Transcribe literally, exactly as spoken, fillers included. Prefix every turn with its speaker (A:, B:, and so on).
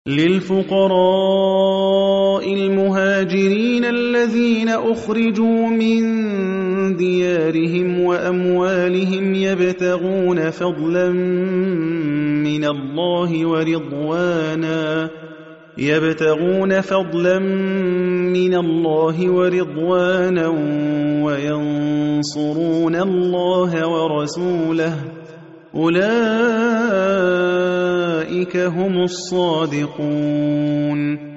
A: لِلْفُقَرَاءِ الْمُهَاجِرِينَ الَّذِينَ أُخْرِجُوا مِن دِيَارِهِمْ وَأَمْوَالِهِمْ يَبْتَغُونَ فَضْلًا مِّنَ اللَّهِ وَرِضْوَانًا يَبْتَغُونَ فَضْلًا مِّنَ اللَّهِ وَرِضْوَانًا وَيَنصُرُونَ اللَّهَ وَرَسُولَهُ أُولَٰئِكَ هُمُ الصَّادِقُونَ